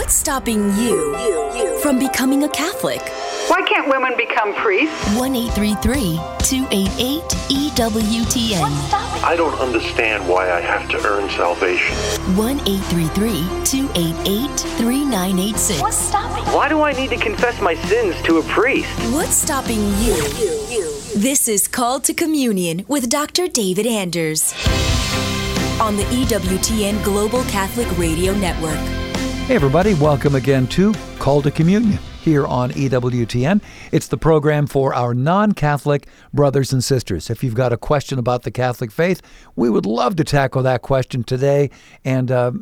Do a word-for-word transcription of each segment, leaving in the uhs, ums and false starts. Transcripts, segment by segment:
What's stopping you, you, you from becoming a Catholic? Why can't women become priests? one eight three three, two eight eight, E W T N. I don't understand why I have to earn salvation. one eight three three, two eight eight, three nine eight six. What's stopping? Why do I need to confess my sins to a priest? What's stopping you? you, you? This is Called to Communion with Doctor David Anders on the E W T N Global Catholic Radio Network. Hey everybody, welcome again to Call to Communion here on E W T N. It's the program for our non-Catholic brothers and sisters. If you've got a question about the Catholic faith, we would love to tackle that question today. And uh,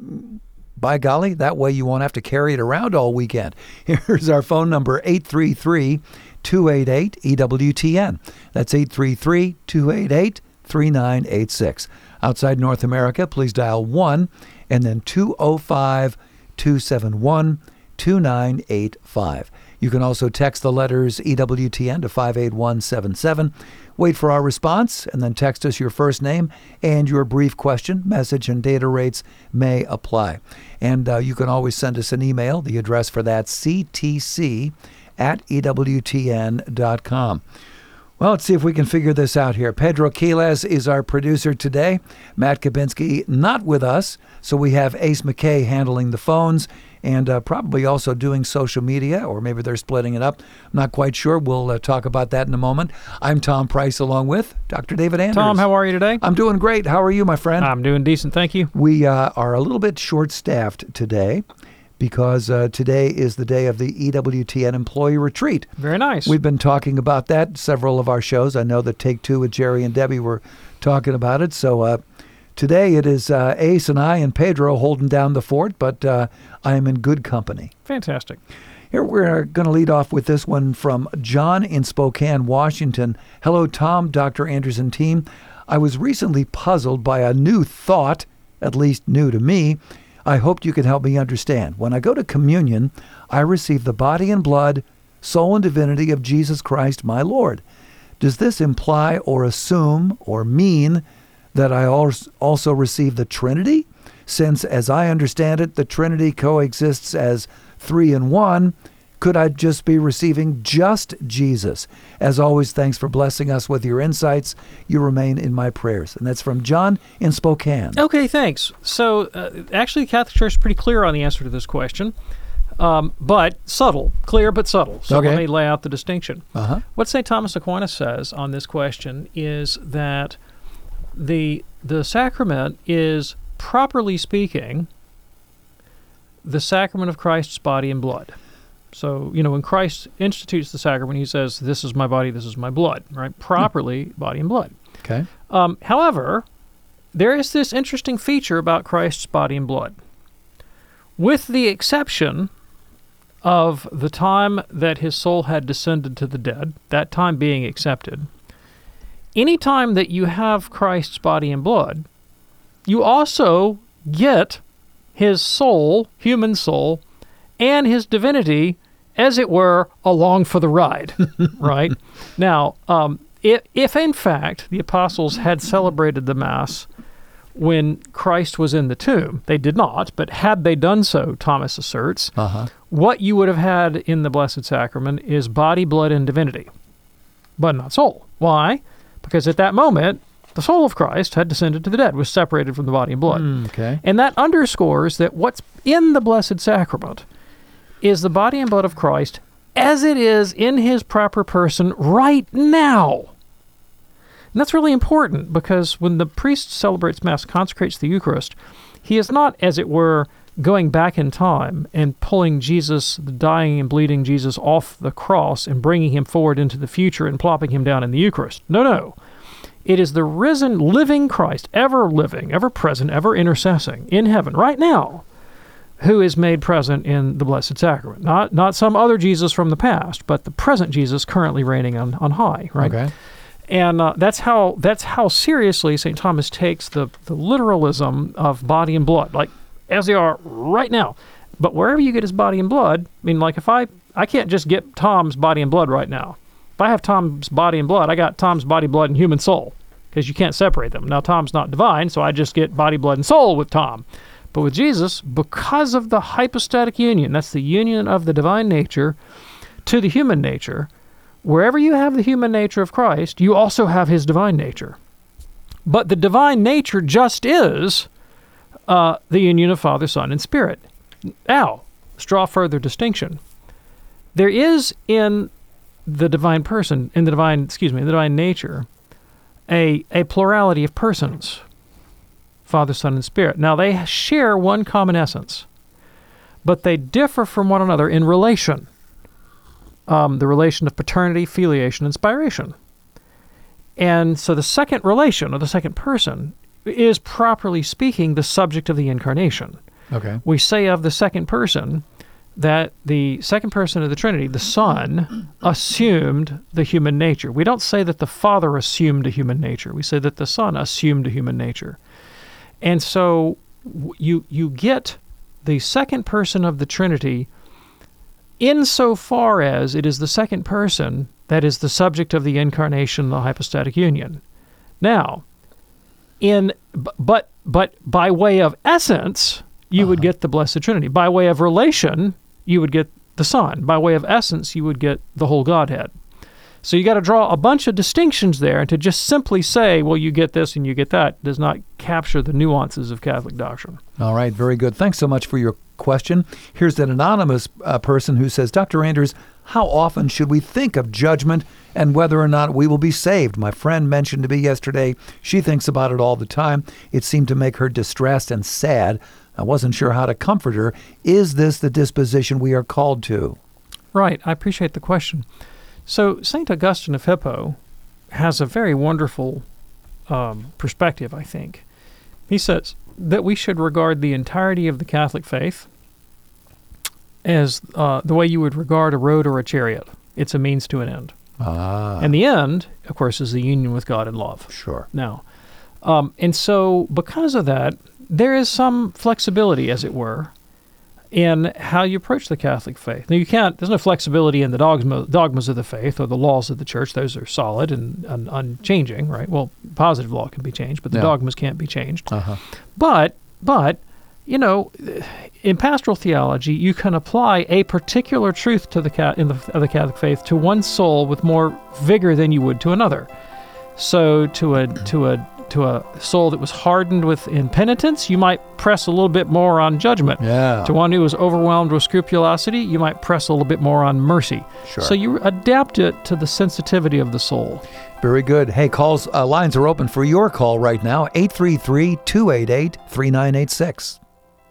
by golly, that way you won't have to carry it around all weekend. Here's our phone number, eight three three, two eight eight, E W T N. That's eight three three, two eight eight, three nine eight six. Outside North America, please dial one and then two oh five, two seven one, two nine eight five. You can also text the letters E W T N to five eight one seven seven. Wait for our response and then text us your first name and your brief question. Message and data rates may apply. And uh, you can always send us an email. The address for that, c t c at e w t n dot com. Well, let's see if we can figure this out here. Pedro Quiles is our producer today. Matt Kabinski not with us, so we have Ace McKay handling the phones and uh, probably also doing social media, or maybe they're splitting it up. I'm not quite sure. We'll uh, talk about that in a moment. I'm Tom Price along with Doctor David Anders. Tom, how are you today? I'm doing great. How are you, my friend? I'm doing decent, thank you. We uh, are a little bit short-staffed today, because uh, today is the day of the E W T N Employee Retreat. Very nice. We've been talking about that, several of our shows. I know that Take Two with Jerry and Debbie were talking about it. So uh, today it is uh, Ace and I and Pedro holding down the fort, but uh, I am in good company. Fantastic. Here we're going to lead off with this one from John in Spokane, Washington. Hello, Tom, Doctor Anders and team. I was recently puzzled by a new thought, at least new to me. I hoped you could help me understand. When I go to communion, I receive the body and blood, soul and divinity of Jesus Christ, my Lord. Does this imply or assume or mean that I also receive the Trinity? Since, as I understand it, the Trinity coexists as three in one, could I just be receiving just Jesus? As always, thanks for blessing us with your insights. You remain in my prayers. And that's from John in Spokane. Okay, thanks. So, uh, actually, the Catholic Church is pretty clear on the answer to this question, um, but subtle. Clear, but subtle. So okay. Let me lay out the distinction. Uh-huh. What Saint Thomas Aquinas says on this question is that the the sacrament is, properly speaking, the sacrament of Christ's body and blood. So, you know, when Christ institutes the sacrament, he says, this is my body, this is my blood, right? Properly, hmm. body and blood. Okay. Um, however, there is this interesting feature about Christ's body and blood. With the exception of the time that his soul had descended to the dead, that time being accepted, any time that you have Christ's body and blood, you also get his soul, human soul, and his divinity, as it were, along for the ride, right? Now, um, if, if in fact the apostles had celebrated the Mass when Christ was in the tomb, they did not, but had they done so, Thomas asserts, uh-huh. what you would have had in the Blessed Sacrament is body, blood, and divinity, but not soul. Why? Because at that moment, the soul of Christ had descended to the dead, was separated from the body and blood. Mm, okay. And that underscores that what's in the Blessed Sacrament is the body and blood of Christ as it is in his proper person right now. And that's really important, because when the priest celebrates Mass, consecrates the Eucharist, he is not, as it were, going back in time and pulling Jesus, the dying and bleeding Jesus, off the cross and bringing him forward into the future and plopping him down in the Eucharist. No, no. It is the risen, living Christ, ever living, ever present, ever intercessing in heaven right now, who is made present in the Blessed Sacrament. Not not some other Jesus from the past, but the present Jesus currently reigning on, on high, right? Okay. And uh, that's how that's how seriously Saint Thomas takes the, the literalism of body and blood, like as they are right now. But wherever you get his body and blood, I mean, like if I, I can't just get Tom's body and blood right now. If I have Tom's body and blood, I got Tom's body, blood, and human soul, because you can't separate them. Now, Tom's not divine, so I just get body, blood, and soul with Tom. But with Jesus, because of the hypostatic union, that's the union of the divine nature to the human nature, wherever you have the human nature of Christ, you also have his divine nature. But the divine nature just is uh, the union of Father, Son, and Spirit. Now, let's draw further distinction. There is in the divine person, in the divine, excuse me, the divine nature, a, a plurality of persons, Father, Son, and Spirit. Now, they share one common essence, but they differ from one another in relation, um, the relation of paternity, filiation, and spiration. And so the second relation, or the second person, is, properly speaking, the subject of the incarnation. Okay. We say of the second person that the second person of the Trinity, the Son, assumed the human nature. We don't say that the Father assumed a human nature. We say that the Son assumed a human nature. And so you you get the second person of the Trinity insofar as it is the second person that is the subject of the incarnation, the hypostatic union. Now, in but but by way of essence, you uh-huh. would get the Blessed Trinity. By way of relation, you would get the Son. By way of essence, you would get the whole Godhead. So you got to draw a bunch of distinctions there, and to just simply say, well, you get this and you get that, does not capture the nuances of Catholic doctrine. All right, very good. Thanks so much for your question. Here's an anonymous uh, person who says, Doctor Anders, how often should we think of judgment and whether or not we will be saved? My friend mentioned to me yesterday, she thinks about it all the time. It seemed to make her distressed and sad. I wasn't sure how to comfort her. Is this the disposition we are called to? Right. I appreciate the question. So Saint Augustine of Hippo has a very wonderful um, perspective, I think. He says that we should regard the entirety of the Catholic faith as uh, the way you would regard a road or a chariot. It's a means to an end. Ah. And the end, of course, is the union with God in love. Sure. Now, um, and so because of that, there is some flexibility, as it were, in how you approach the Catholic faith. Now, you can't, there's no flexibility in the dogma, dogmas of the faith or the laws of the church. Those are solid and, and unchanging, right? Well, positive law can be changed, but the yeah. dogmas can't be changed. Uh-huh. But, but, you know, in pastoral theology, you can apply a particular truth to the, in the, of the Catholic faith to one soul with more vigor than you would to another. So to a, to a, to a soul that was hardened with impenitence, you might press a little bit more on judgment. Yeah. To one who was overwhelmed with scrupulosity, you might press a little bit more on mercy. Sure. So you adapt it to the sensitivity of the soul. Very good. Hey, calls, uh, lines are open for your call right now, eight three three, two eight eight, three nine eight six.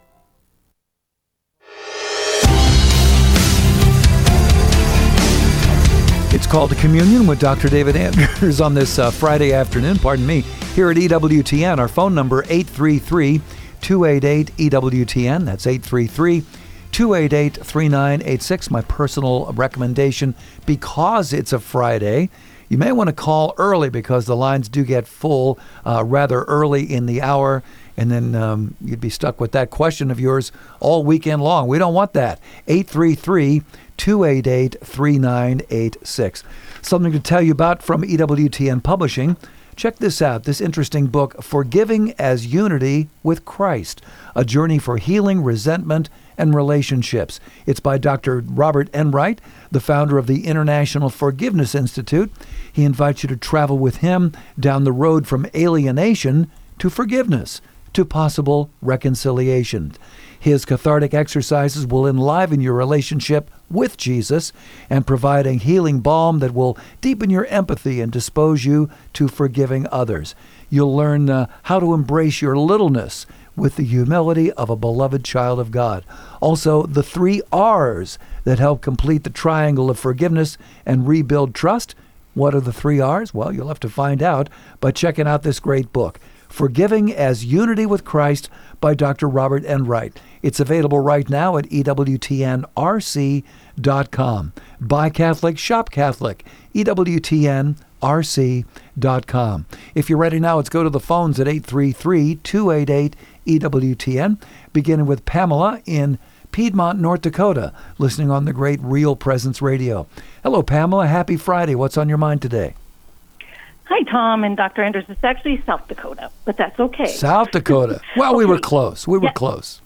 It's Called to Communion with Doctor David Anders on this uh, Friday afternoon, pardon me, here at E W T N. Our phone number, eight three three, two eight eight, E W T N. That's eight three three, two eight eight, three nine eight six. My personal recommendation, because it's a Friday, you may want to call early because the lines do get full uh, rather early in the hour, and then um, you'd be stuck with that question of yours all weekend long. We don't want that. eight three three, two eight eight, three nine eight six. Something to tell you about from E W T N Publishing. Check this out, this interesting book, Forgiving as Unity with Christ, A Journey for Healing Resentment and Relationships. It's by Doctor Robert Enright, the founder of the International Forgiveness Institute. He invites you to travel with him down the road from alienation to forgiveness, to possible reconciliation. His cathartic exercises will enliven your relationship with Jesus and provide a healing balm that will deepen your empathy and dispose you to forgiving others. You'll learn uh, how to embrace your littleness with the humility of a beloved child of God. Also, the three R's that help complete the triangle of forgiveness and rebuild trust. What are the three R's? Well, you'll have to find out by checking out this great book, Forgiving as Unity with Christ by Doctor Robert Enright. It's available right now at E W T N R C dot com. Buy Catholic, shop Catholic, E W T N R C dot com. If you're ready now, let's go to the phones at eight three three, two eight eight, E W T N, beginning with Pamela in Piedmont, North Dakota, listening on the great Real Presence Radio. Hello, Pamela. Happy Friday. What's on your mind today? Hi, Tom and Doctor Anders. It's actually South Dakota, but that's okay. South Dakota. Well, we Okay. were close. We were Yeah. close.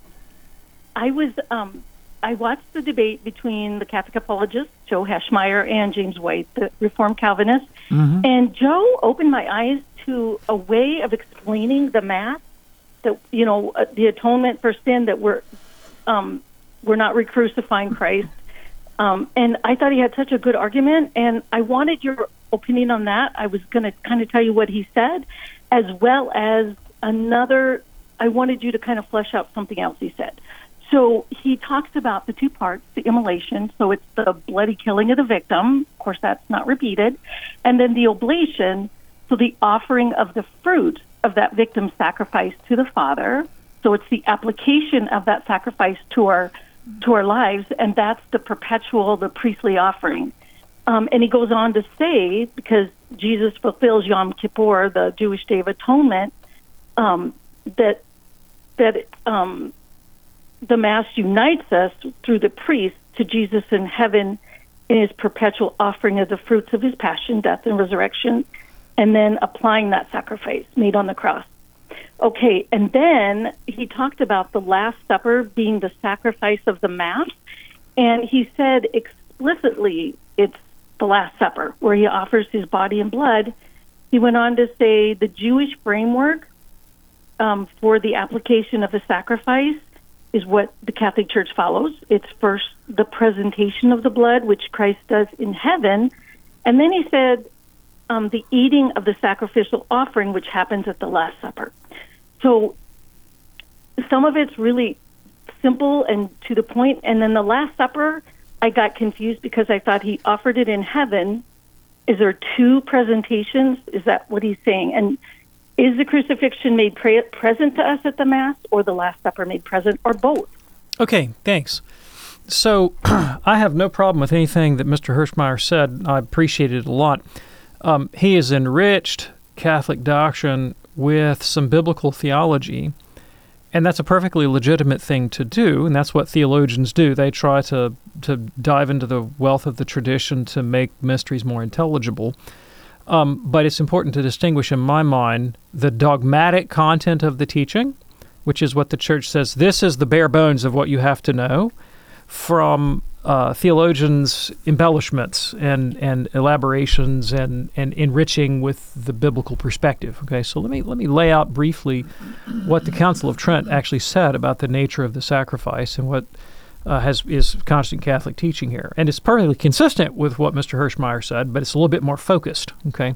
I was, um, I watched the debate between the Catholic apologist, Joe Heschmeyer, and James White, the Reformed Calvinist. Mm-hmm. And Joe opened my eyes to a way of explaining the Mass, that, you know, uh, the atonement for sin, that we're, um, we're not re-crucifying Christ. Um, and I thought he had such a good argument, and I wanted your opinion on that. I was going to kind of tell you what he said, as well as another, I wanted you to kind of flesh out something else he said. So he talks about the two parts, the immolation, so it's the bloody killing of the victim. Of course, that's not repeated. And then the oblation, so the offering of the fruit of that victim's sacrifice to the Father. So it's the application of that sacrifice to our to our lives, and that's the perpetual, the priestly offering. Um, and he goes on to say, because Jesus fulfills Yom Kippur, the Jewish Day of Atonement, um, that that um, the Mass unites us through the priest to Jesus in heaven in his perpetual offering of the fruits of his passion, death, and resurrection, and then applying that sacrifice made on the cross. Okay, and then he talked about the Last Supper being the sacrifice of the Mass, and he said explicitly it's the Last Supper, where he offers his body and blood. He went on to say the Jewish framework um, for the application of the sacrifice is what the Catholic Church follows. It's first the presentation of the blood, which Christ does in heaven, and then he said um, the eating of the sacrificial offering, which happens at the Last Supper. So some of it's really simple and to the point, and then the Last Supper, I got confused because I thought he offered it in heaven. Is there two presentations? Is that what he's saying? And is the crucifixion made pre- present to us at the Mass, or the Last Supper made present, or both? Okay, thanks. So I have no problem with anything that Mister Hershmeyer said. I appreciate it a lot. Um, he has enriched Catholic doctrine with some biblical theology, and that's a perfectly legitimate thing to do, and that's what theologians do. They try to, to dive into the wealth of the tradition to make mysteries more intelligible. Um, but it's important to distinguish, in my mind, the dogmatic content of the teaching, which is what the Church says, this is the bare bones of what you have to know, from uh, theologians' embellishments and, and elaborations and, and enriching with the biblical perspective. Okay, so let me let me lay out briefly what the Council of Trent actually said about the nature of the sacrifice and what uh, has is constant Catholic teaching here. And it's perfectly consistent with what Mister Hershmeyer said, but it's a little bit more focused. Okay,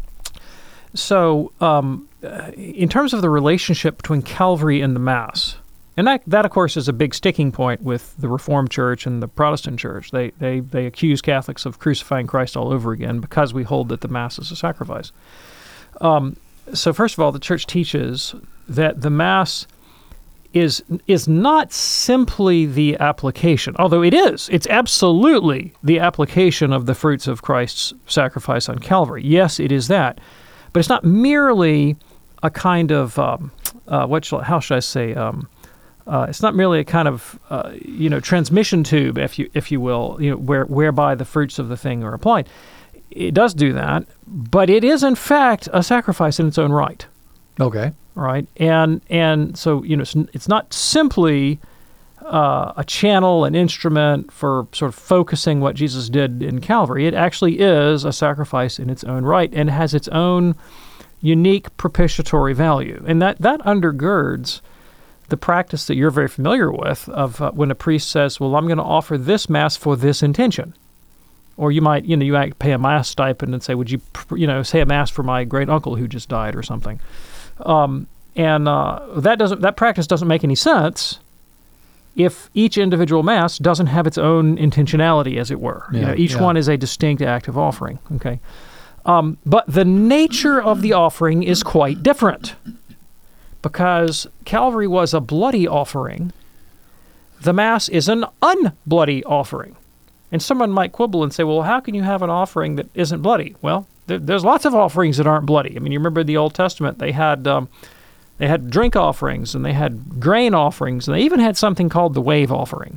so um, in terms of the relationship between Calvary and the Mass. And that, that, of course, is a big sticking point with the Reformed Church and the Protestant Church. They, they they accuse Catholics of crucifying Christ all over again because we hold that the Mass is a sacrifice. Um, so first of all, the Church teaches that the Mass is is not simply the application, although it is. It's absolutely the application of the fruits of Christ's sacrifice on Calvary. Yes, it is that. But it's not merely a kind of, um, uh, what shall, how should I say, um, Uh, it's not merely a kind of, uh, you know, transmission tube, if you if you will, you know, where whereby the fruits of the thing are applied. It does do that, but it is in fact a sacrifice in its own right. Okay. Right, and and so you know, it's, it's not simply uh, a channel, an instrument for sort of focusing what Jesus did in Calvary. It actually is a sacrifice in its own right and has its own unique propitiatory value, and that that undergirds the practice that you're very familiar with of uh, when a priest says, well, I'm going to offer this Mass for this intention. Or you might, you know, you might pay a Mass stipend and say, would you, you know, say a Mass for my great uncle who just died or something. Um, and uh, that doesn't, that practice doesn't make any sense if each individual Mass doesn't have its own intentionality, as it were. Yeah, you know, each yeah. one is a distinct act of offering. Okay. Um, but the nature of the offering is quite different. Because Calvary was a bloody offering, the Mass is an unbloody offering. And someone might quibble and say, well, how can you have an offering that isn't bloody? Well, there, there's lots of offerings that aren't bloody. I mean, you remember the Old Testament, they had um, they had drink offerings, and they had grain offerings, and they even had something called the wave offering.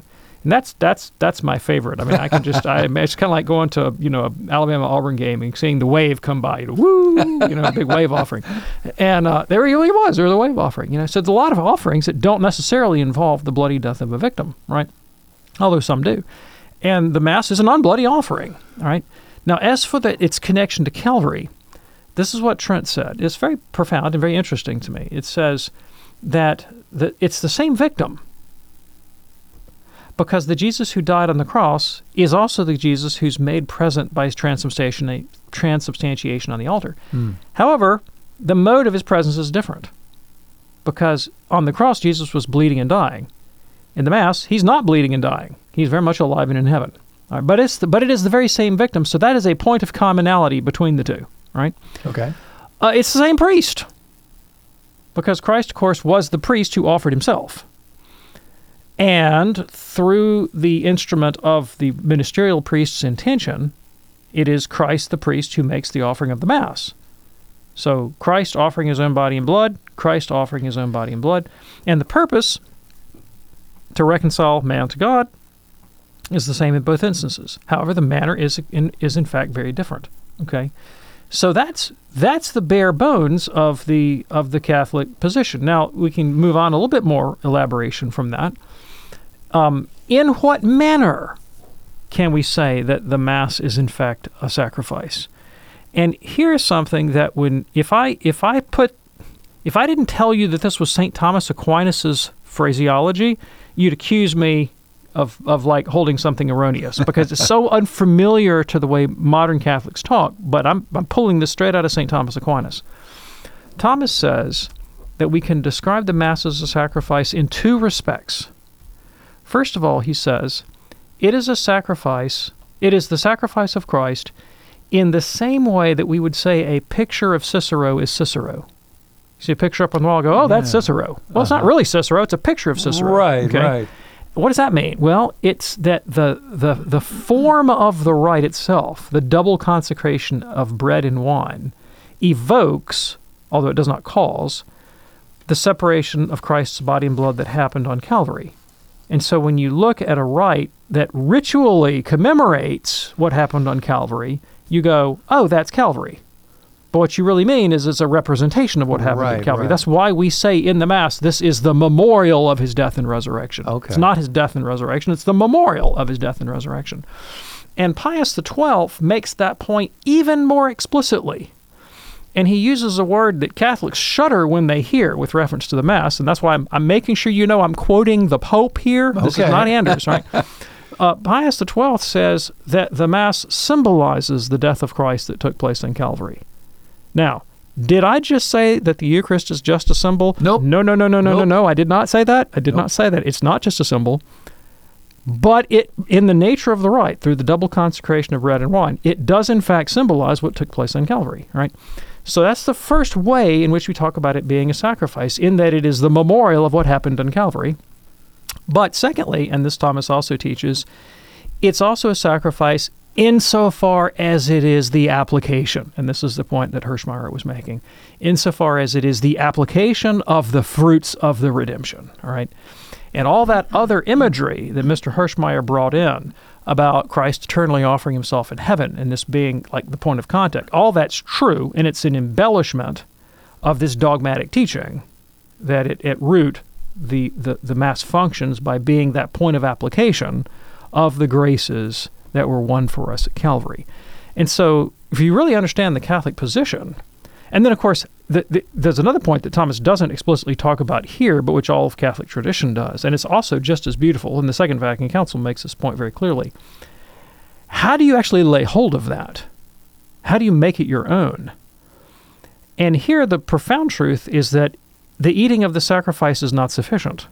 And that's that's that's my favorite. I mean, I can just, I, it's kind of like going to, you know, an Alabama-Auburn game and seeing the wave come by, you know, woo, you know, a big wave offering. And uh, there he really was. There was a wave offering. You know, so there's a lot of offerings that don't necessarily involve the bloody death of a victim, right? Although some do. And the Mass is an unbloody offering, all right? Now, as for the, its connection to Calvary, this is what Trent said. It's very profound and very interesting to me. It says that the, it's the same victim, because the Jesus who died on the cross is also the Jesus who's made present by his transubstantiation, transubstantiation on the altar. Mm. However, the mode of his presence is different, because on the cross, Jesus was bleeding and dying. In the Mass, he's not bleeding and dying. He's very much alive and in heaven. All right, but it's the, but it is the very same victim, so that is a point of commonality between the two, right? Okay. Uh, it's the same priest, because Christ, of course, was the priest who offered himself. And through the instrument of the ministerial priest's intention, it is Christ the priest who makes the offering of the Mass. So Christ offering his own body and blood, Christ offering his own body and blood, and the purpose to reconcile man to God is the same in both instances. However, the manner is in, is in fact very different. Okay, so that's that's the bare bones of the of the Catholic position. Now we can move on a little bit more elaboration from that. Um, in what manner can we say that the Mass is in fact a sacrifice? And here's something that when if I if I put if I didn't tell you that this was Saint Thomas Aquinas's phraseology, you'd accuse me of of like holding something erroneous, because it's so unfamiliar to the way modern Catholics talk. But I'm I'm pulling this straight out of Saint Thomas Aquinas. Thomas says that we can describe the Mass as a sacrifice in two respects. First of all, he says, it is a sacrifice, it is the sacrifice of Christ in the same way that we would say a picture of Cicero is Cicero. You see a picture up on the wall, go, oh, that's yeah. Cicero. Well, uh-huh. it's not really Cicero, it's a picture of Cicero. Right, okay? right. What does that mean? Well, it's that the, the, the form of the rite itself, the double consecration of bread and wine, evokes, although it does not cause, the separation of Christ's body and blood that happened on Calvary. And so when you look at a rite that ritually commemorates what happened on Calvary, you go, oh, that's Calvary. But what you really mean is it's a representation of what happened right, at Calvary. Right. That's why we say in the Mass, this is the memorial of his death and resurrection. Okay. It's not his death and resurrection, it's the memorial of his death and resurrection. And Pius the twelfth makes that point even more explicitly. And he uses a word that Catholics shudder when they hear with reference to the Mass, and that's why I'm, I'm making sure you know I'm quoting the Pope here. This okay. is not Anders, right? uh, Pius the twelfth says that the Mass symbolizes the death of Christ that took place on Calvary. Now, did I just say that the Eucharist is just a symbol? Nope. No, no, no, no, no, nope. no, no. I did not say that. I did nope. not say that. It's not just a symbol. But it, in the nature of the rite, through the double consecration of bread and wine, it does in fact symbolize what took place on Calvary, right? So that's the first way in which we talk about it being a sacrifice, in that it is the memorial of what happened on Calvary. But secondly, and this Thomas also teaches, it's also a sacrifice insofar as it is the application, and this is the point that Hirschmeyer was making, insofar as it is the application of the fruits of the redemption, all right? And all that other imagery that Mister Hirschmeyer brought in about Christ eternally offering himself in heaven and this being like the point of contact, all that's true, and it's an embellishment of this dogmatic teaching that it, at root the, the, the Mass functions by being that point of application of the graces that were won for us at Calvary. And so if you really understand the Catholic position, and then of course the, the, there's another point that Thomas doesn't explicitly talk about here, but which all of Catholic tradition does, and it's also just as beautiful, and the Second Vatican Council makes this point very clearly. How do you actually lay hold of that? How do you make it your own? And here the profound truth is that the eating of the sacrifice is not sufficient.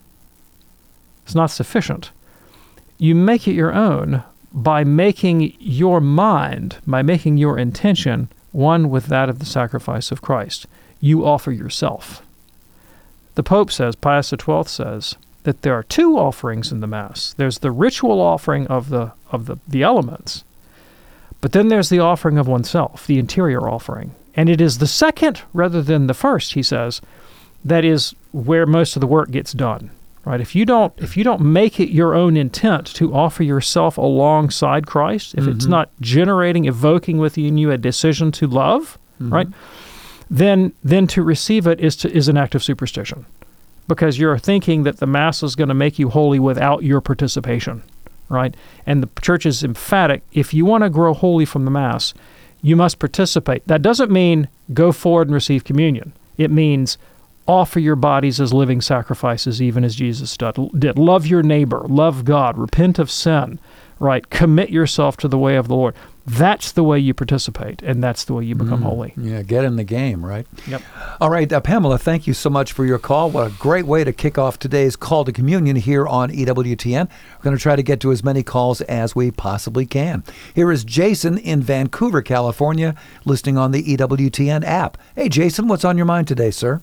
It's not sufficient. You make it your own by making your mind, by making your intention one with that of the sacrifice of Christ. You offer yourself. The Pope says, Pius the twelfth says, that there are two offerings in the Mass. There's the ritual offering of the of the, the elements, but then there's the offering of oneself, the interior offering. And it is the second rather than the first, he says, that is where most of the work gets done. Right? If you don't if you don't make it your own intent to offer yourself alongside Christ, if mm-hmm. it's not generating, evoking within you a decision to love, mm-hmm. right? Then then to receive it is to is an act of superstition. Because you're thinking that the Mass is going to make you holy without your participation, right? And the Church is emphatic, if you want to grow holy from the Mass, you must participate. That doesn't mean go forward and receive communion. It means offer your bodies as living sacrifices, even as Jesus did. Love your neighbor, love God, repent of sin, right? Commit yourself to the way of the Lord. That's the way you participate, and that's the way you become mm, holy. Yeah, get in the game, right? Yep. All right, uh, Pamela, thank you so much for your call. What a great way to kick off today's Call to Communion here on E W T N. We're going to try to get to as many calls as we possibly can. Here is Jason in Vancouver, California, listening on the E W T N app. Hey, Jason, what's on your mind today, sir?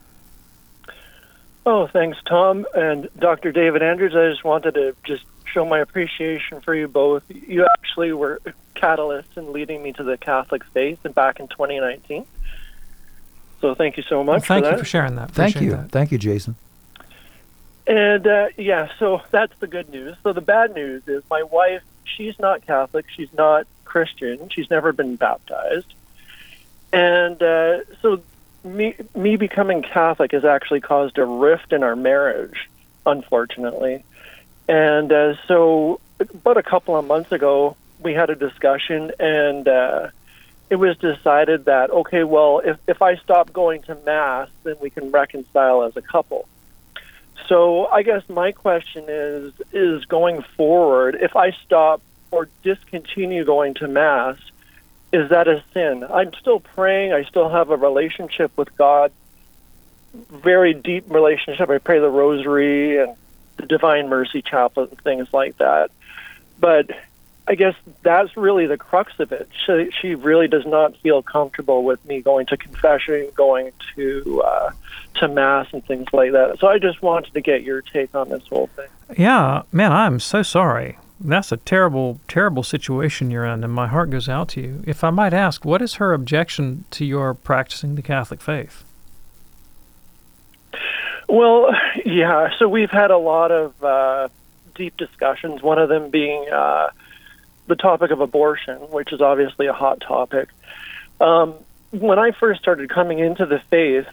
Oh, thanks, Tom. And Doctor David Andrews, I just wanted to just show my appreciation for you both. You actually were catalysts in leading me to the Catholic faith and back in twenty nineteen. So thank you so much well, thank for that. you for sharing that. Thank Appreciate you. That. Thank you, Jason. And, uh, yeah, so that's the good news. So the bad news is my wife, she's not Catholic. She's not Christian. She's never been baptized. And uh, so me, me becoming Catholic has actually caused a rift in our marriage, unfortunately. And uh, so about a couple of months ago, we had a discussion, and uh, it was decided that, okay, well, if, if I stop going to Mass, then we can reconcile as a couple. So I guess my question is, is going forward, if I stop or discontinue going to Mass, is that a sin? I'm still praying. I still have a relationship with God, very deep relationship. I pray the Rosary and the Divine Mercy Chaplet and things like that. But I guess that's really the crux of it. She, she really does not feel comfortable with me going to confession, going to uh, to Mass and things like that. So I just wanted to get your take on this whole thing. Yeah, man, I'm so sorry. That's a terrible, terrible situation you're in, and my heart goes out to you. If I might ask, what is her objection to your practicing the Catholic faith? Well, yeah, so we've had a lot of uh, deep discussions, one of them being uh, the topic of abortion, which is obviously a hot topic. Um, when I first started coming into the faith,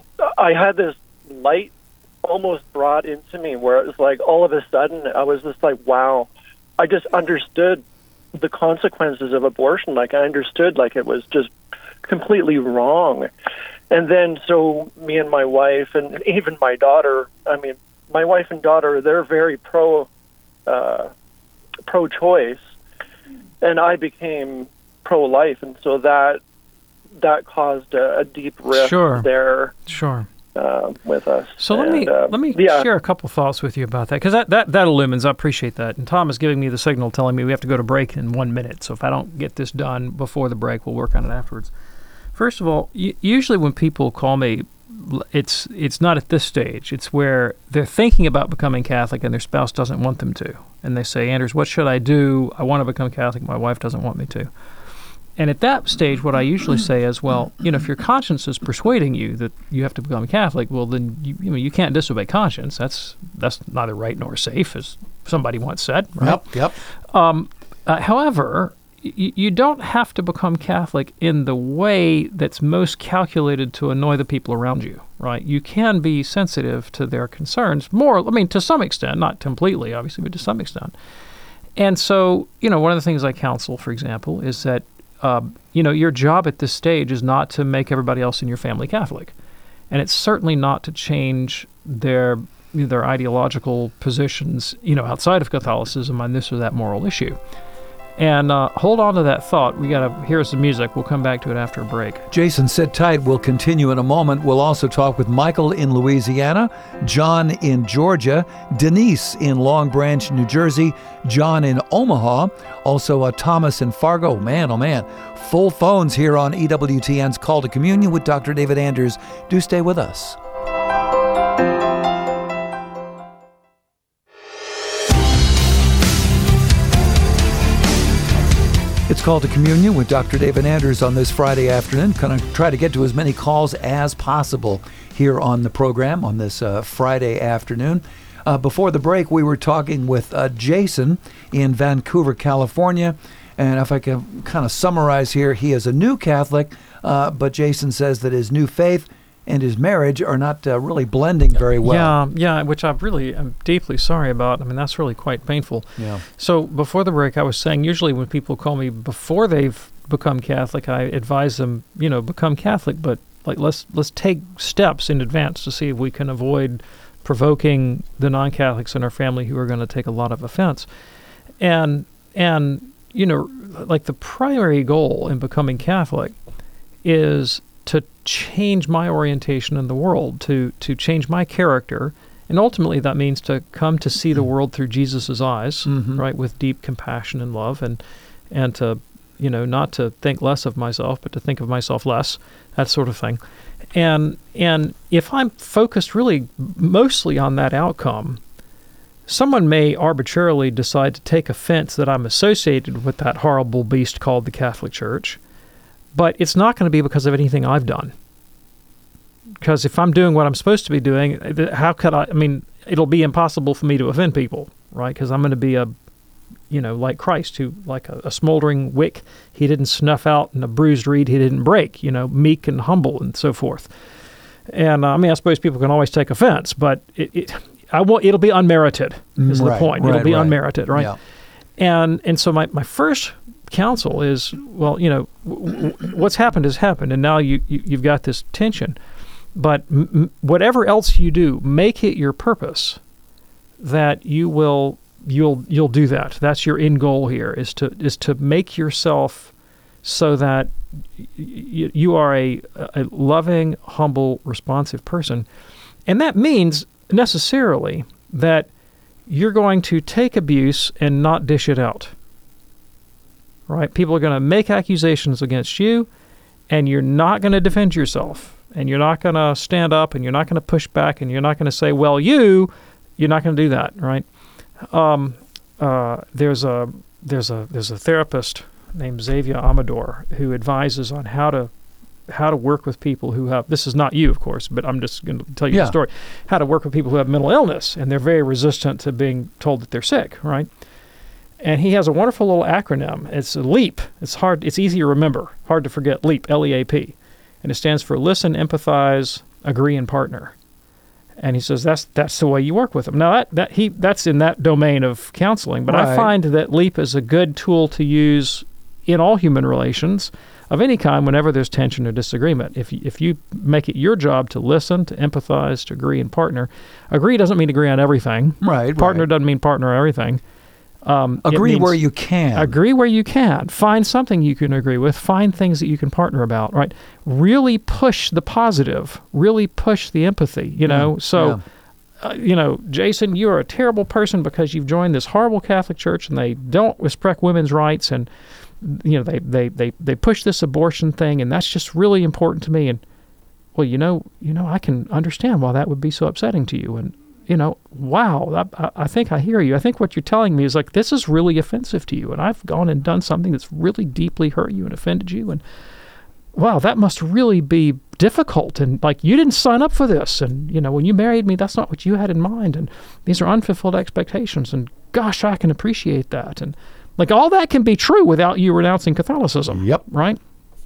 I had this light almost brought into me where it was like all of a sudden I was just like, wow, I just understood the consequences of abortion. Like I understood like it was just completely wrong. And then so me and my wife and even my daughter, I mean, my wife and daughter, they're very pro, uh, pro-choice. And I became pro-life, and so that that caused a, a deep rift sure. there. Sure. Uh, with us. So and, let me uh, let me yeah. share a couple thoughts with you about that, because that, that that illumines. I appreciate that. And Tom is giving me the signal, telling me we have to go to break in one minute. So if I don't get this done before the break, we'll work on it afterwards. First of all, usually when people call me, it's it's not at this stage. It's where they're thinking about becoming Catholic and their spouse doesn't want them to. And they say, Anders, what should I do? I want to become Catholic. My wife doesn't want me to. And at that stage, what I usually say is, well, you know, if your conscience is persuading you that you have to become a Catholic, well, then you, you know, you can't disobey conscience. That's that's neither right nor safe, as somebody once said. Right? Yep, yep. Um, uh, however, y- you don't have to become Catholic in the way that's most calculated to annoy the people around you, right? You can be sensitive to their concerns more, I mean, to some extent, not completely, obviously, but to some extent. And so, you know, one of the things I counsel, for example, is that Uh, you know, your job at this stage is not to make everybody else in your family Catholic. And it's certainly not to change their their ideological positions, you know, outside of Catholicism on this or that moral issue. And uh, hold on to that thought. We got to, here's the music. We'll come back to it after a break. Jason, sit tight. We'll continue in a moment. We'll also talk with Michael in Louisiana, John in Georgia, Denise in Long Branch, New Jersey, John in Omaha, also uh, Thomas in Fargo. Man, oh man, full phones here on E W T N's Call to Communion with Doctor David Anders. Do stay with us. It's Call to Communion with Doctor David Anders on this Friday afternoon. Going to try to get to as many calls as possible here on the program on this uh, Friday afternoon. Uh, before the break, we were talking with uh, Jason in Vancouver, California. And if I can kind of summarize here, he is a new Catholic, uh, but Jason says that his new faith and his marriage are not uh, really blending very well. Yeah, yeah, which I really am deeply sorry about. I mean, that's really quite painful. Yeah. So before the break, I was saying usually when people call me before they've become Catholic, I advise them, you know, become Catholic, but like let's let's take steps in advance to see if we can avoid provoking the non-Catholics in our family who are going to take a lot of offense. And and you know, like the primary goal in becoming Catholic is to change my orientation in the world, to to change my character, and ultimately that means to come to see the world through Jesus's eyes, Mm-hmm. right, with deep compassion and love, and and to, you know, not to think less of myself, but to think of myself less, that sort of thing. And and if I'm focused really mostly on that outcome, someone may arbitrarily decide to take offense that I'm associated with that horrible beast called the Catholic Church, but it's not going to be because of anything I've done. Because if I'm doing what I'm supposed to be doing, how could I, I mean, it'll be impossible for me to offend people, right? Because I'm going to be a, you know, like Christ, who, like a, a smoldering wick, he didn't snuff out, and a bruised reed he didn't break, you know, meek and humble and so forth. And uh, I mean, I suppose people can always take offense, but it, it I won't, it'll be unmerited, is Right, the point. right, It'll be right. unmerited, right? Yeah. And and so my, my first counsel is, well, you know, w- w- what's happened has happened, and now you, you, you've got this tension. But m- m- whatever else you do, make it your purpose that you will you'll you'll do that. That's your end goal here, is to is to make yourself so that y- you are a, a loving, humble, responsive person. And that means necessarily that you're going to take abuse and not dish it out. Right? People are going to make accusations against you, and you're not going to defend yourself. And you're not going to stand up, and you're not going to push back, and you're not going to say, well, you, you're not going to do that, right? Um, uh, there's a there's a there's a therapist named Xavier Amador who advises on how to how to work with people who have, this is not you, of course, but I'm just going to tell you Yeah. the story, how to work with people who have mental illness, and they're very resistant to being told that they're sick, right? And he has a wonderful little acronym. It's a LEAP. It's hard. It's easy to remember, hard to forget. LEAP, L E A P. And it stands for listen, empathize, agree, and partner. And he says that's that's the way you work with them. Now that that he that's in that domain of counseling, but Right. I find that LEAP is a good tool to use in all human relations of any kind whenever there's tension or disagreement. If you, if you make it your job to listen, to empathize, to agree, and partner. Agree doesn't mean agree on everything. Right, Partner right. doesn't mean partner on everything. Um, it Agree means where you can. Agree where you can. Find something you can agree with. Find things that you can partner about, right? Really push the positive. Really push the empathy, you know? Mm, so, uh, you know, Jason, you're a terrible person because you've joined this horrible Catholic Church and they don't respect women's rights and, you know, they, they, they, they push this abortion thing and that's just really important to me. And, well, you know, you know, I can understand why that would be so upsetting to you. And, you know, wow, I, I think I hear you. I think what you're telling me is like, this is really offensive to you. And I've gone and done something that's really deeply hurt you and offended you. And wow, that must really be difficult. And like, you didn't sign up for this. And, you know, when you married me, that's not what you had in mind. And these are unfulfilled expectations. And gosh, I can appreciate that. And like, all that can be true without you renouncing Catholicism. Yep. Right.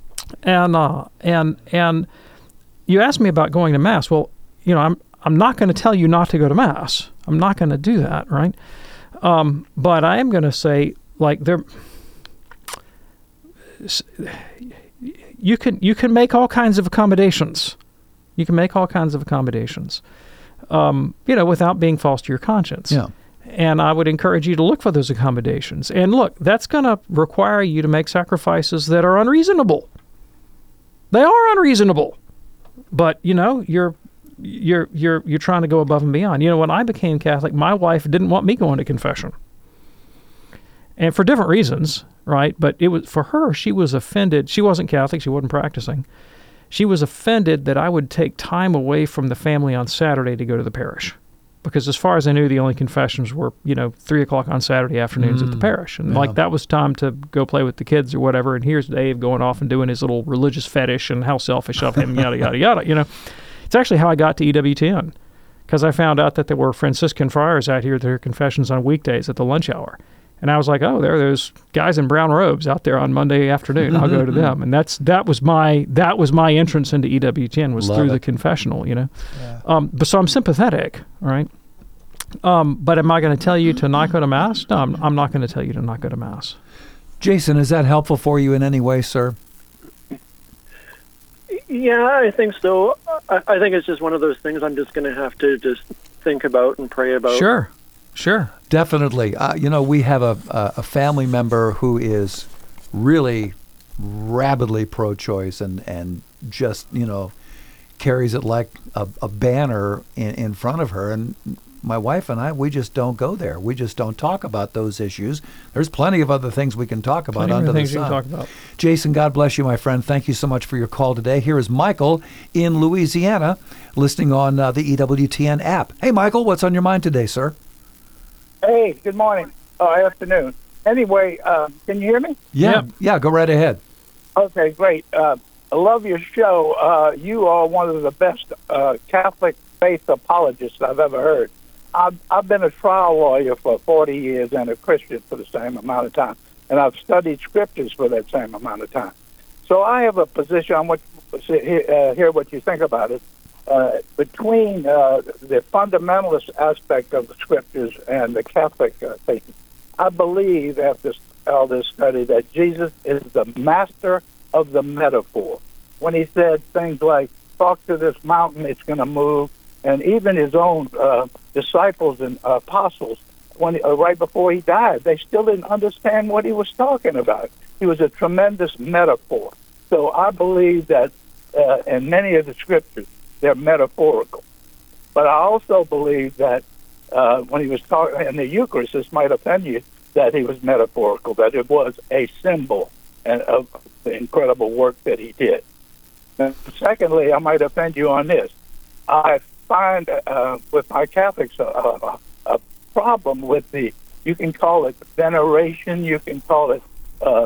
And, uh, and, and you asked me about going to Mass. Well, you know, I'm, I'm not going to tell you not to go to Mass. I'm not going to do that, right? Um, but I am going to say, like, there, you can you can make all kinds of accommodations. You can make all kinds of accommodations, um, you know, without being false to your conscience. Yeah. And I would encourage you to look for those accommodations. And look, that's going to require you to make sacrifices that are unreasonable. They are unreasonable, but you know, you're. You're you're you're trying to go above and beyond. You know, when I became Catholic, my wife didn't want me going to confession, and for different reasons, right? But it was for her. She was offended. She wasn't Catholic. She wasn't practicing. She was offended that I would take time away from the family on Saturday to go to the parish, because as far as I knew, the only confessions were, you know, three o'clock on Saturday afternoons mm, at the parish, and yeah. like that was time to go play with the kids or whatever. And here's Dave going off and doing his little religious fetish and how selfish of him, yada yada yada. You know. It's actually how I got to E W T N, because I found out that there were Franciscan friars out here that hear confessions on weekdays at the lunch hour. And I was like, oh, there are those guys in brown robes out there on Monday afternoon. I'll go to them. And that's that was my that was my entrance into E W T N was Love through it. the confessional, you know. Yeah. Um, but so I'm sympathetic, all right. Um, but am I going to tell you to not go to Mass? No, I'm, I'm not going to tell you to not go to Mass. Jason, is that helpful for you in any way, sir? Yeah, I think so. I, I think it's just one of those things I'm just going to have to just think about and pray about. Sure, sure. Definitely. Uh, you know, we have a, a, a family member who is really rabidly pro-choice and, and just, you know, carries it like a, a banner in, in front of her. And my wife and I, we just don't go there. We just don't talk about those issues. There's plenty of other things we can talk about Plenty of under the things you sun. can talk about. Jason, God bless you, my friend. Thank you so much for your call today. Here is Michael in Louisiana, listening on uh, the E W T N app. Hey, Michael, what's on your mind today, sir? Hey, good morning. Oh, afternoon. Anyway, uh, can you hear me? Yeah, Yeah. yeah, go right ahead. Okay, great. Uh, I love your show. Uh, you are one of the best uh, Catholic faith apologists I've ever heard. I've, I've been a trial lawyer for forty years and a Christian for the same amount of time, and I've studied scriptures for that same amount of time. So I have a position. I want to uh, hear what you think about it. Uh, between uh, the fundamentalist aspect of the scriptures and the Catholic uh, faith, I believe after all this study that Jesus is the master of the metaphor. When he said things like, talk to this mountain, it's going to move, and even his own uh, disciples and uh, apostles, when uh, right before he died, they still didn't understand what he was talking about. He was a tremendous metaphor. So I believe that uh, in many of the scriptures, they're metaphorical. But I also believe that uh, when he was talking in the Eucharist, this might offend you, that he was metaphorical, that it was a symbol and of the incredible work that he did. And secondly, I might offend you on this. I find uh, with my Catholics a, a, a problem with the, you can call it veneration, you can call it uh,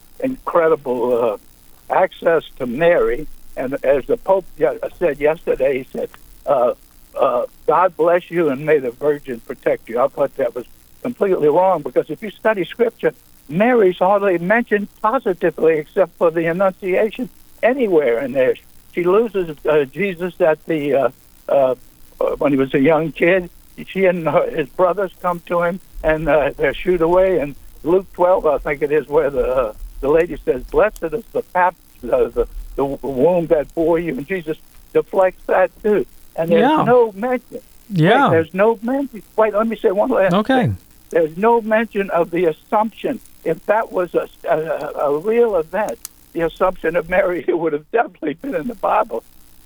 incredible uh, access to Mary. And as the Pope said yesterday, he said, uh, uh, God bless you and may the Virgin protect you. I thought that was completely wrong, because if you study Scripture, Mary's hardly mentioned positively except for the Annunciation anywhere in there. She loses uh, Jesus at the uh, uh, when he was a young kid. She and her, his brothers come to him, and uh, they're shooed away. And Luke twelve, I think it is, where the uh, the lady says, "Blessed is the pap, the, the the womb that bore you," and Jesus deflects that too. And there's Yeah. no mention. Yeah. Wait, there's no mention. Wait, let me say one last Okay. thing. There's no mention of the Assumption. If that was a, a, a real event, the Assumption of Mary, it would have definitely been in the Bible.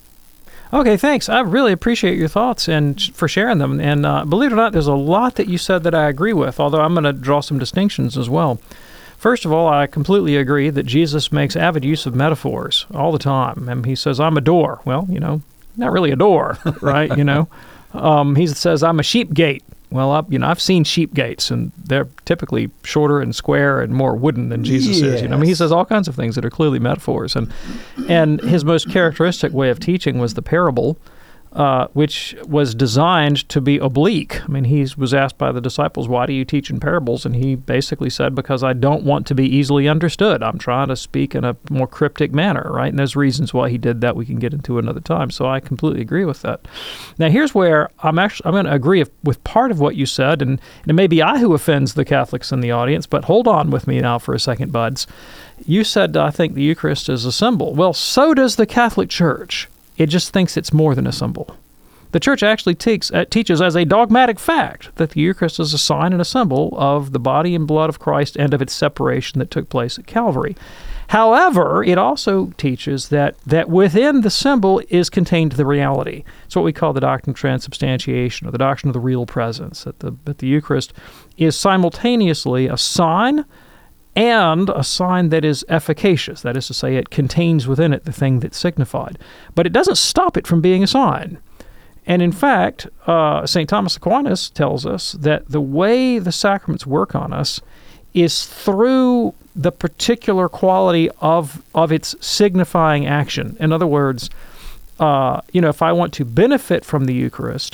Okay, thanks. I really appreciate your thoughts and sh- for sharing them. And uh, believe it or not, there's a lot that you said that I agree with, although I'm going to draw some distinctions as well. First of all, I completely agree that Jesus makes avid use of metaphors all the time. And he says, I'm a door. Well, you know, not really a door, right? You know, um, he says, I'm a sheep gate. Well, I, you know, I've seen sheep gates, and they're typically shorter and square and more wooden than Jesus is. You know, I mean, he says all kinds of things that are clearly metaphors, and and his most characteristic way of teaching was the parable, uh, which was designed to be oblique. I mean, he was asked by the disciples, "Why do you teach in parables?" And he basically said, "Because I don't want to be easily understood. I'm trying to speak in a more cryptic manner, right?" And there's reasons why he did that we can get into another time. So I completely agree with that. Now, here's where I'm actually I'm going to agree with part of what you said, and, and it may be I who offends the Catholics in the audience, but hold on with me now for a second, buds. You said, I think the Eucharist is a symbol. Well, so does the Catholic Church. It just thinks it's more than a symbol. The Church actually teach, uh, teaches as a dogmatic fact that the Eucharist is a sign and a symbol of the body and blood of Christ and of its separation that took place at Calvary. However, it also teaches that, that within the symbol is contained the reality. It's what we call the doctrine of transubstantiation, or the doctrine of the real presence, that the, that the Eucharist is simultaneously a sign and a sign that is efficacious. That is to say, it contains within it the thing that's signified. But it doesn't stop it from being a sign. And in fact, uh, Saint Thomas Aquinas tells us that the way the sacraments work on us is through the particular quality of of its signifying action. In other words, uh, you know, if I want to benefit from the Eucharist,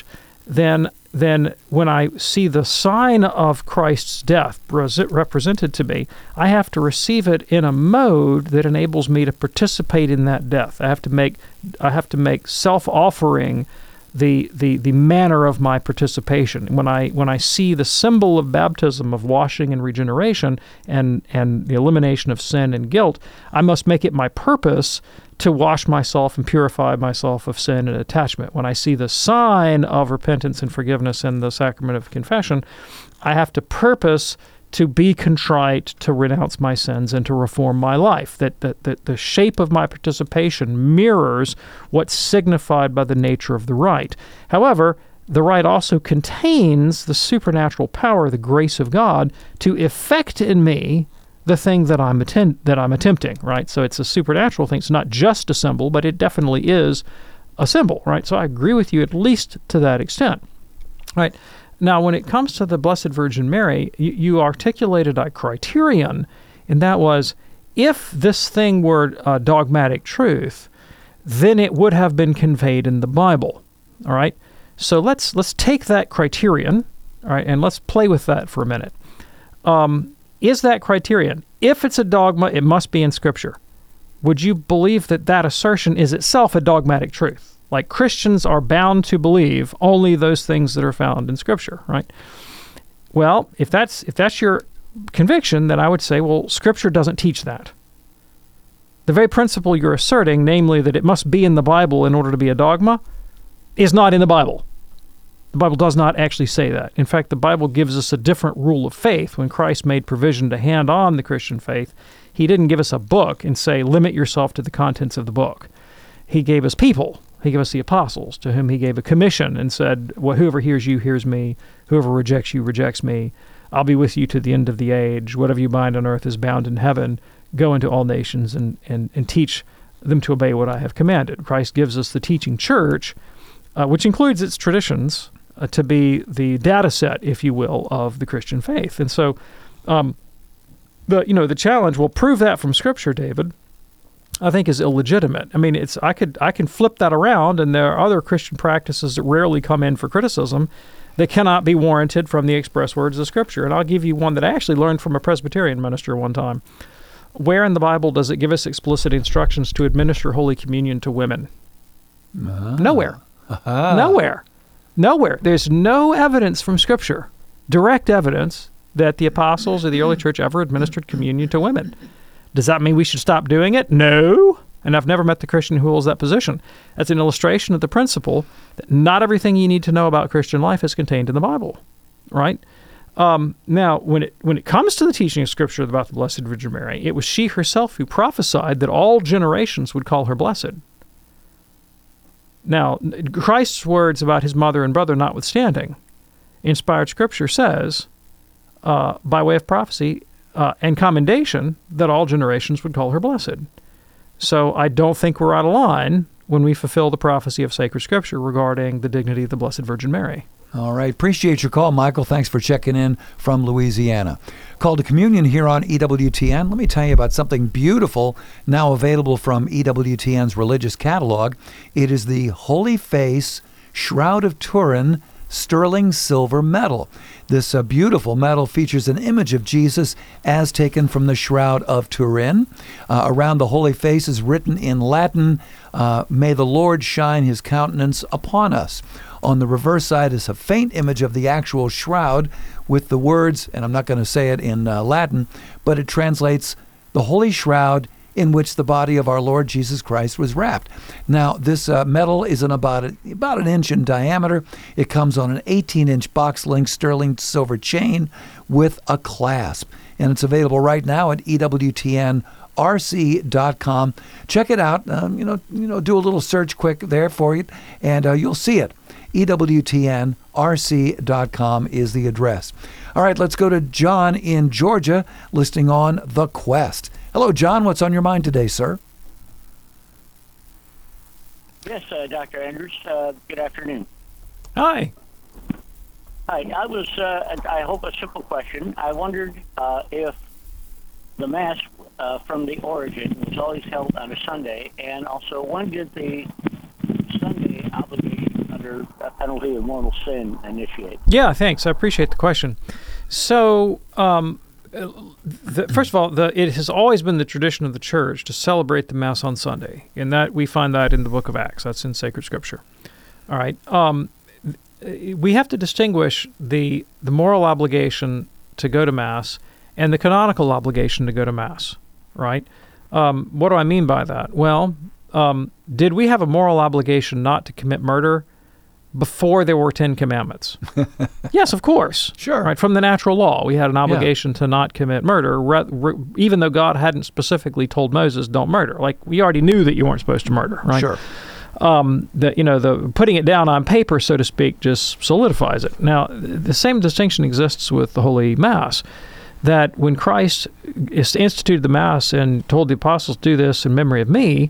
then then when I see the sign of Christ's death represented to me, I have to receive it in a mode that enables me to participate in that death. I have to make I have to make self-offering the the the manner of my participation. When I when I see the symbol of baptism, of washing and regeneration, and and the elimination of sin and guilt, I must make it my purpose to wash myself and purify myself of sin and attachment. When I see the sign of repentance and forgiveness in the sacrament of confession, I have to purpose to be contrite, to renounce my sins, and to reform my life. That, that, that the shape of my participation mirrors what's signified by the nature of the rite. However, the rite also contains the supernatural power, the grace of God, to effect in me the thing that I'm atten- that I'm attempting, right? So it's a supernatural thing. It's not just a symbol, but it definitely is a symbol, right? So I agree with you at least to that extent, right? Now, when it comes to the Blessed Virgin Mary, you, you articulated a criterion, and that was, if this thing were uh, dogmatic truth, then it would have been conveyed in the Bible, all right? So let's let's take that criterion, all right, and let's play with that for a minute. Um, is that criterion, if it's a dogma, it must be in Scripture? Would you believe that that assertion is itself a dogmatic truth? Like, Christians are bound to believe only those things that are found in Scripture, right? Well, if that's if that's your conviction, then I would say, well, Scripture doesn't teach that. The very principle you're asserting, namely that it must be in the Bible in order to be a dogma, is not in the Bible. The Bible does not actually say that. In fact, the Bible gives us a different rule of faith. When Christ made provision to hand on the Christian faith, he didn't give us a book and say, limit yourself to the contents of the book. He gave us people. He gave us the apostles, to whom he gave a commission and said, well, whoever hears you hears me. Whoever rejects you rejects me. I'll be with you to the end of the age. Whatever you bind on earth is bound in heaven. Go into all nations and, and, and teach them to obey what I have commanded. Christ gives us the teaching church, uh, which includes its traditions, uh, to be the data set, if you will, of the Christian faith. And so, um, the you know the challenge, well, prove that from Scripture, David, I think is illegitimate. I mean, it's I could I can flip that around, and there are other Christian practices that rarely come in for criticism that cannot be warranted from the express words of Scripture. And I'll give you one that I actually learned from a Presbyterian minister one time. Where in the Bible does it give us explicit instructions to administer Holy Communion to women? Ah. Nowhere. Ah. Nowhere. Nowhere. There's no evidence from Scripture, direct evidence, that the apostles or the early church ever administered communion to women. Does that mean we should stop doing it? No. And I've never met the Christian who holds that position. That's an illustration of the principle that not everything you need to know about Christian life is contained in the Bible, right? Um, now, when it when it comes to the teaching of Scripture about the Blessed Virgin Mary, it was she herself who prophesied that all generations would call her blessed. Now, Christ's words about his mother and brother notwithstanding, inspired Scripture says, uh, by way of prophecy uh, and commendation, that all generations would call her blessed. So I don't think we're out of line when we fulfill the prophecy of sacred Scripture regarding the dignity of the Blessed Virgin Mary. All right. Appreciate your call, Michael. Thanks for checking in from Louisiana. Call to Communion here on E W T N. Let me tell you about something beautiful now available from E W T N's religious catalog. It is the Holy Face Shroud of Turin sterling silver medal. This uh, beautiful medal features an image of Jesus as taken from the Shroud of Turin. Uh, around the Holy Face is written in Latin, uh, "May the Lord shine his countenance upon us." On the reverse side is a faint image of the actual shroud with the words, and I'm not going to say it in uh, Latin, but it translates, "the holy shroud in which the body of our Lord Jesus Christ was wrapped." Now, this uh, medal is an about, a, about an inch in diameter. It comes on an eighteen-inch box-link sterling silver chain with a clasp, and it's available right now at E W T N R C dot com. Check it out. Um, you know, you know, do a little search quick there for you, and uh, you'll see it. E W T N R C dot com is the address. All right, let's go to John in Georgia, listing on The Quest. Hello, John. What's on your mind today, sir? Yes, uh, Doctor Andrews. Uh, good afternoon. Hi. Hi. I was, uh, I hope, a simple question. I wondered uh, if the Mass uh, from the origin was always held on a Sunday, and also when did the Sunday obligation under a penalty of mortal sin initiate? Yeah, thanks. I appreciate the question. So, um, the, first of all, the, it has always been the tradition of the church to celebrate the Mass on Sunday, and that we find that in the Book of Acts. That's in sacred Scripture. All right. Um, we have to distinguish the the moral obligation to go to Mass and the canonical obligation to go to Mass. Right. Um, what do I mean by that? Well, um, did we have a moral obligation not to commit murder before there were Ten Commandments? Yes, of course. Sure. Right, from the natural law, we had an obligation yeah. to not commit murder, re- re- even though God hadn't specifically told Moses, don't murder. Like, we already knew that you weren't supposed to murder, right? Sure. Um, that, you know, the putting it down on paper, so to speak, just solidifies it. Now, the same distinction exists with the Holy Mass, that when Christ instituted the Mass and told the apostles, do this in memory of me,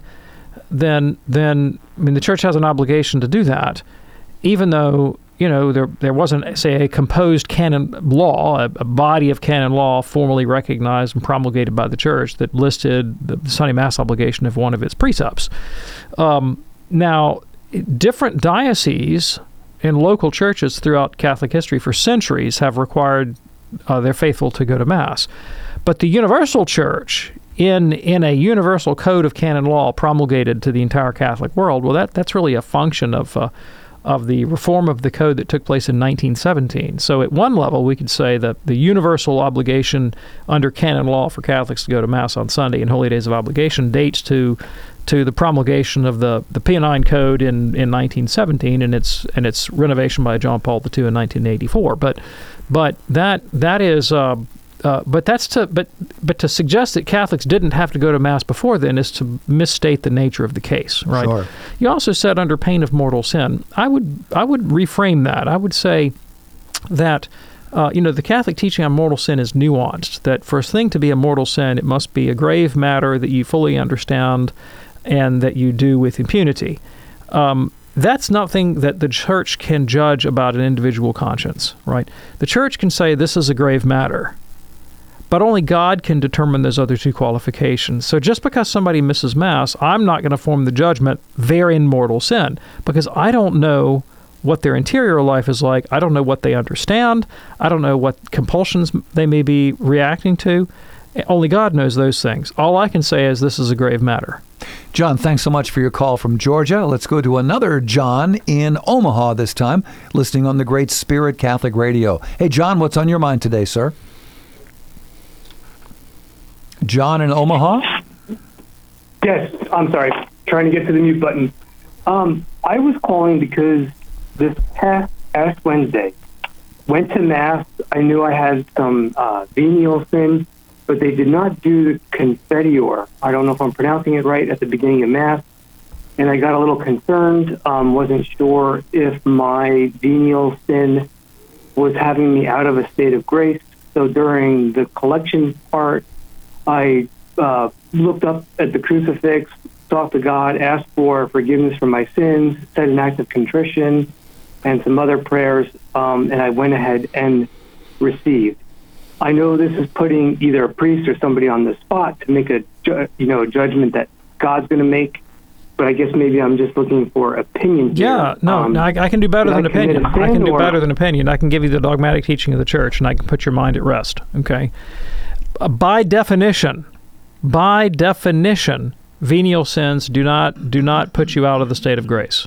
then, then I mean, the church has an obligation to do that, even though, you know, there there wasn't, say, a composed canon law, a, a body of canon law formally recognized and promulgated by the church that listed the Sunday Mass obligation as one of its precepts. Um, now, different dioceses and local churches throughout Catholic history for centuries have required uh, their faithful to go to Mass. But the universal church, in in a universal code of canon law promulgated to the entire Catholic world, well, that that's really a function of uh, of the reform of the code that took place in nineteen seventeen. So at one level, we could say that the universal obligation under canon law for Catholics to go to Mass on Sunday and Holy Days of Obligation dates to to the promulgation of the, the Pio nine Code in, in nineteen seventeen and its and its renovation by John Paul the Second in nineteen eighty-four. But but that that is uh, Uh, but that's to but but to suggest that Catholics didn't have to go to Mass before then is to misstate the nature of the case, right? Sure. You also said under pain of mortal sin. I would I would reframe that. I would say that uh, you know the Catholic teaching on mortal sin is nuanced. That for a thing to be a mortal sin, it must be a grave matter that you fully understand and that you do with impunity. Um, That's nothing that the church can judge about an individual conscience, right? The church can say this is a grave matter, but only God can determine those other two qualifications. So just because somebody misses Mass, I'm not going to form the judgment they're in mortal sin, because I don't know what their interior life is like. I don't know what they understand. I don't know what compulsions they may be reacting to. Only God knows those things. All I can say is this is a grave matter. John, thanks so much for your call from Georgia. Let's go to another John in Omaha this time, listening on the Great Spirit Catholic Radio. Hey, John, what's on your mind today, sir? John in Omaha? Yes, I'm sorry. Trying to get to the mute button. Um, I was calling because this past, past Wednesday, went to Mass. I knew I had some uh, venial sin, but they did not do the Confiteor. I don't know if I'm pronouncing it right at the beginning of Mass. And I got a little concerned, um, wasn't sure if my venial sin was having me out of a state of grace. So during the collection part, I uh, looked up at the crucifix, talked to God, asked for forgiveness for my sins, said an act of contrition, and some other prayers, um, and I went ahead and received. I know this is putting either a priest or somebody on the spot to make a ju- you know a judgment that God's going to make, but I guess maybe I'm just looking for opinion here. Yeah, no, um, no I, I can do better than opinion. I can do better than opinion. I can give you the dogmatic teaching of the Church, and I can put your mind at rest, okay? Uh, by definition, by definition, venial sins do not do not put you out of the state of grace.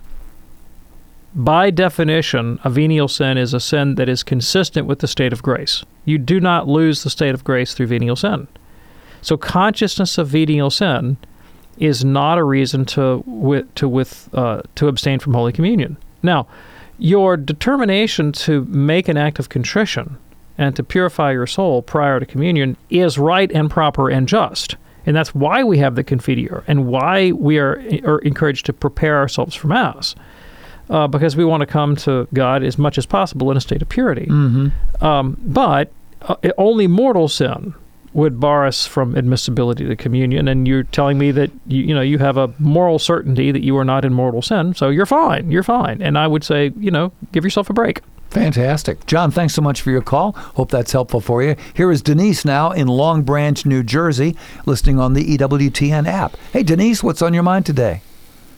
By definition, a venial sin is a sin that is consistent with the state of grace. You do not lose the state of grace through venial sin. So consciousness of venial sin is not a reason to with, to with uh, to abstain from Holy Communion. Now, your determination to make an act of contrition and to purify your soul prior to communion is right and proper and just. And that's why we have the Confiteor and why we are, are encouraged to prepare ourselves for Mass, uh, because we want to come to God as much as possible in a state of purity. Mm-hmm. Um, but uh, only mortal sin would bar us from admissibility to communion, and you're telling me that you, you know you have a moral certainty that you are not in mortal sin, so you're fine, you're fine. And I would say, you know, give yourself a break. Fantastic. John, thanks so much for your call. Hope that's helpful for you. Here is Denise now in Long Branch, New Jersey, listening on the E W T N app. Hey, Denise, what's on your mind today?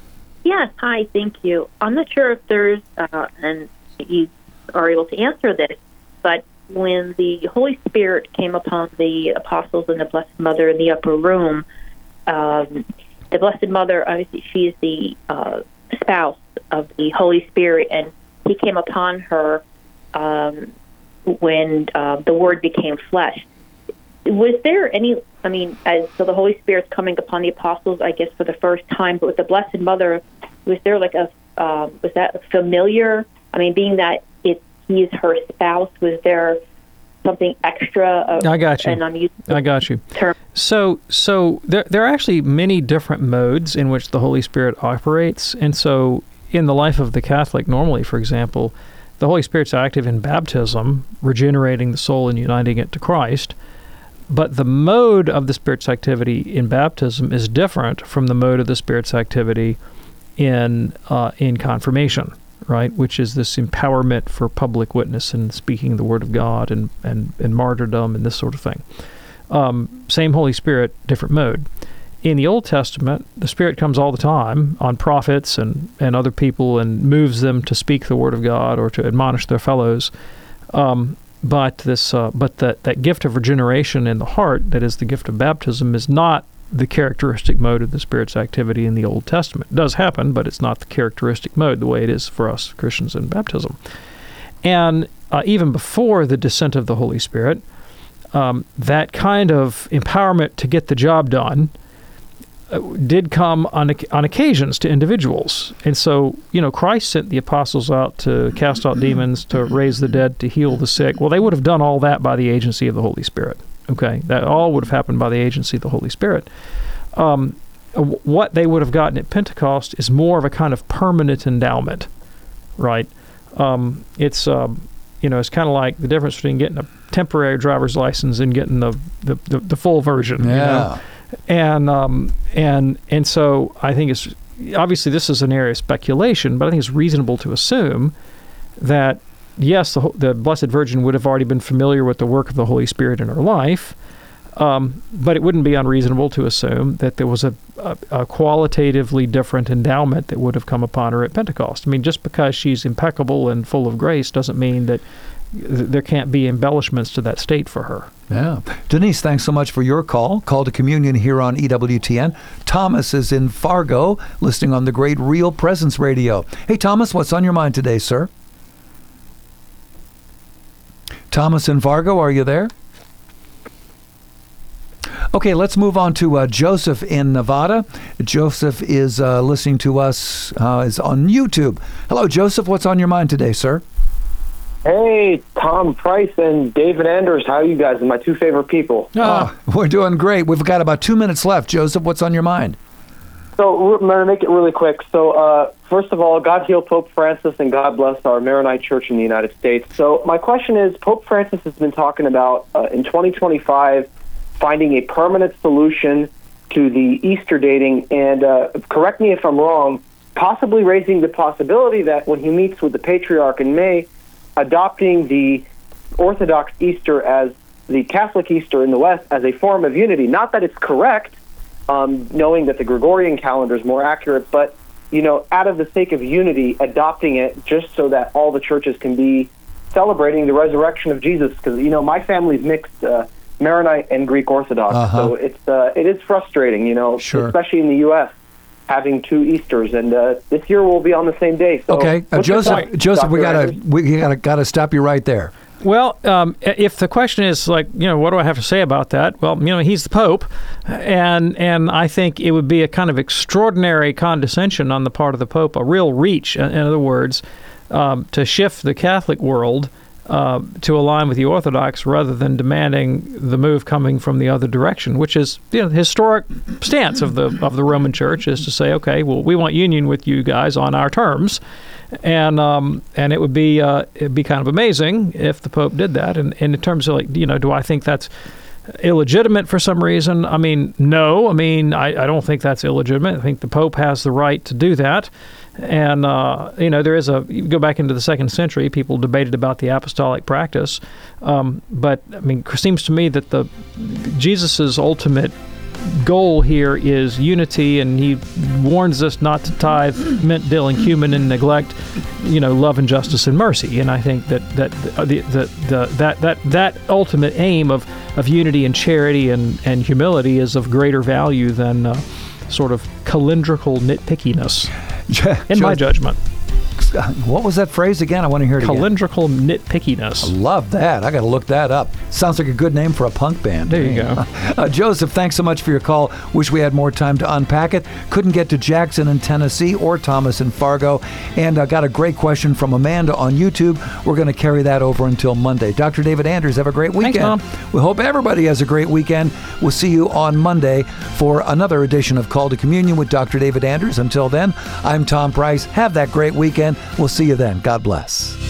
Yes, hi, thank you. I'm not sure if there's, uh, and you are able to answer this, but when the Holy Spirit came upon the apostles and the Blessed Mother in the upper room, um, the Blessed Mother, obviously, she is the uh, spouse of the Holy Spirit, and he came upon her um, when uh, the Word became flesh. Was there any, I mean, as, so the Holy Spirit's coming upon the apostles, I guess, for the first time, but with the Blessed Mother, was there like a, um, was that familiar? I mean, being that it, he's her spouse, was there something extra? Of, I got you. And I'm using I got you. Term. So, so there, there are actually many different modes in which the Holy Spirit operates. And so in the life of the Catholic, normally, for example, the Holy Spirit's active in baptism, regenerating the soul and uniting it to Christ. But the mode of the Spirit's activity in baptism is different from the mode of the Spirit's activity in uh, in confirmation, right? Which is this empowerment for public witness and speaking the Word of God and, and, and martyrdom and this sort of thing. Um, same Holy Spirit, different mode. In the Old Testament, the Spirit comes all the time on prophets and, and other people and moves them to speak the Word of God or to admonish their fellows. Um, But this, uh, but that, that gift of regeneration in the heart, that is the gift of baptism, is not the characteristic mode of the Spirit's activity in the Old Testament. It does happen, but it's not the characteristic mode the way it is for us Christians in baptism. And uh, even before the descent of the Holy Spirit, um, that kind of empowerment to get the job done uh, did come on on occasions to individuals. And so, you know, Christ sent the apostles out to cast out demons, to raise the dead, to heal the sick. Well, they would have done all that by the agency of the Holy Spirit. Okay, that all would have happened by the agency of the Holy Spirit. Um, what they would have gotten at Pentecost is more of a kind of permanent endowment, right? Um, it's um, you know, it's kind of like the difference between getting a temporary driver's license and getting the the, the, the full version. Yeah. You know? And um, and and so I think it's obviously this is an area of speculation, but I think it's reasonable to assume that yes, the, the Blessed Virgin would have already been familiar with the work of the Holy Spirit in her life, um, but it wouldn't be unreasonable to assume that there was a, a, a qualitatively different endowment that would have come upon her at Pentecost. I mean, just because she's impeccable and full of grace doesn't mean that there can't be embellishments to that state for her. Yeah. Denise, thanks so much for your call. Call to Communion here on E W T N. Thomas is in Fargo, listening on the great Real Presence Radio. Hey, Thomas, what's on your mind today, sir? Thomas in Fargo, are you there? Okay, let's move on to uh, Joseph in Nevada. Joseph is uh, listening to us uh, is on YouTube. Hello, Joseph. What's on your mind today, sir? Hey, Tom Price and David Anders. How are you guys? My two favorite people. Oh, we're doing great. We've got about two minutes left. Joseph, what's on your mind? So I'm going to make it really quick. So uh, first of all, God heal Pope Francis and God bless our Maronite Church in the United States. So my question is, Pope Francis has been talking about uh, in twenty twenty-five finding a permanent solution to the Easter dating, and uh, correct me if I'm wrong, possibly raising the possibility that when he meets with the Patriarch in May, adopting the Orthodox Easter as the Catholic Easter in the West as a form of unity. Not that it's correct, um, knowing that the Gregorian calendar is more accurate, but, you know, out of the sake of unity, adopting it just so that all the churches can be celebrating the resurrection of Jesus. Because, you know, my family's mixed uh, Maronite and Greek Orthodox, uh-huh. so it's uh, it is frustrating, you know, sure. especially in the U S having two Easters, and uh, this year we'll be on the same day. So okay, uh, Joseph, point, Joseph, Doctor we gotta Anders? we gotta gotta stop you right there. Well, um, if the question is like, you know, what do I have to say about that? Well, you know, he's the Pope, and and I think it would be a kind of extraordinary condescension on the part of the Pope, a real reach, in other words, um, to shift the Catholic world uh, to align with the Orthodox rather than demanding the move coming from the other direction, which is, you know, the historic stance of the of the Roman Church is to say, okay, well, we want union with you guys on our terms. And um, and it would be uh, it'd be kind of amazing if the Pope did that. And, and in terms of, like, you know, do I think that's illegitimate for some reason? I mean, no. I mean, I, I don't think that's illegitimate. I think the Pope has the right to do that. And, uh, you know, there is a, you go back into the second century, people debated about the apostolic practice. Um, but, I mean, it seems to me that the Jesus's ultimate goal here is unity, and he warns us not to tithe mint, dill, and cumin and neglect, you know, love and justice and mercy. And I think that that the, the, the that that that ultimate aim of, of unity and charity and, and humility is of greater value than uh, sort of calendrical nitpickiness, in my judgment. What was that phrase again? I want to hear it again. Calendrical nitpickiness. I love that. I got to look that up. Sounds like a good name for a punk band. There you go. Uh, Joseph, thanks so much for your call. Wish we had more time to unpack it. Couldn't get to Jackson in Tennessee or Thomas in Fargo. And I uh, got a great question from Amanda on YouTube. We're going to carry that over until Monday. Doctor David Anders, have a great weekend. Thanks, Tom. We hope everybody has a great weekend. We'll see you on Monday for another edition of Call to Communion with Doctor David Anders. Until then, I'm Tom Price. Have that great weekend. We'll see you then. God bless.